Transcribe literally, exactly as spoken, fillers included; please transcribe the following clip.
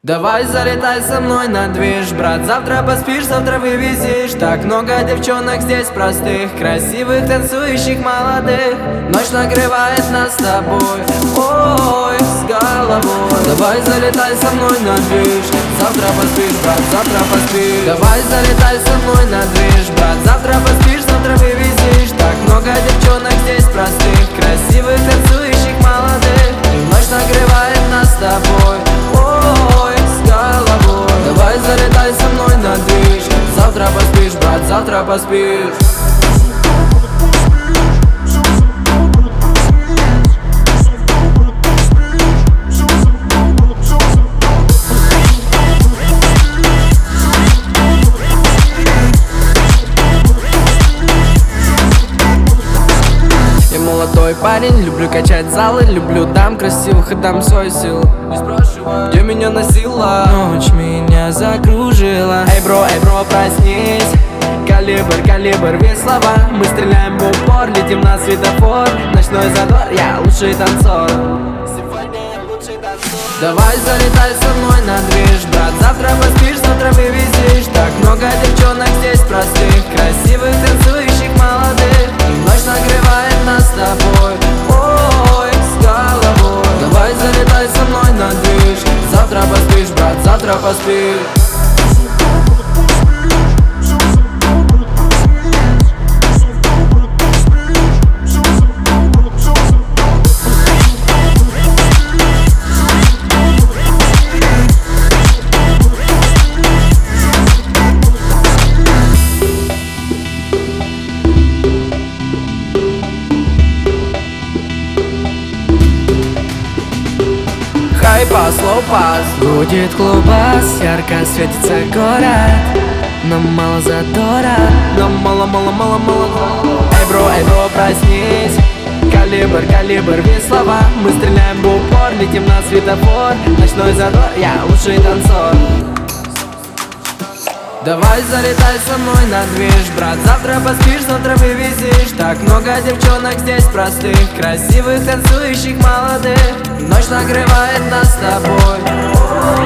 Давай залетай со мной на движ, брат. Завтра поспишь, завтра вывезешь. Так много девчонок здесь простых, красивых, танцующих, молодых. Ночь нагревает нас с тобой, ой, с головой. Давай залетай со мной на движ. Завтра поспишь, брат, завтра поспишь. Давай залетай со мной на движ, брат. Завтра поспишь, завтра вывезешь. Так много девчонок здесь простых, красивых, танцующих, молодых. И ночь нагревает нас с тобой, ой, с головой. Давай залетай со мной на движ. Завтра поспишь, брат, завтра поспишь. Молодой парень, люблю качать залы, люблю дам красивых и дам свою силу. Не спрашивай, где меня носила, ночь меня закружила. Эй, бро, эй, бро, проснись. Калибр, калибр, весь слова. Мы стреляем в упор, летим на светофор. Ночной задор, я лучший танцор. Сегодня я лучший танцор. Давай залетай со мной на движ, брат. Завтра поспишь, завтра вывезешь. Так много девчонок здесь простых, красивых, танцующих, молодых. И ночь нагревает нас с тобой, ой, с головой. Давай залетай со мной на движ. Завтра поспишь, брат, завтра поспишь. Хайпас, лоу-пас, будет клубас, ярко светится город. Нам мало задора, нам мало-мало-мало-мало. Эй, бро, эй, бро, проснись. Калибр, калибр, весь слова. Мы стреляем в упор, летим на светофор. Ночной задор, я лучший танцор. Давай залетай со мной на движ, брат. Завтра поспишь, завтра вывезешь. Так много девчонок здесь простых, красивых, танцующих, молодых. Ночь нагревает нас с тобой,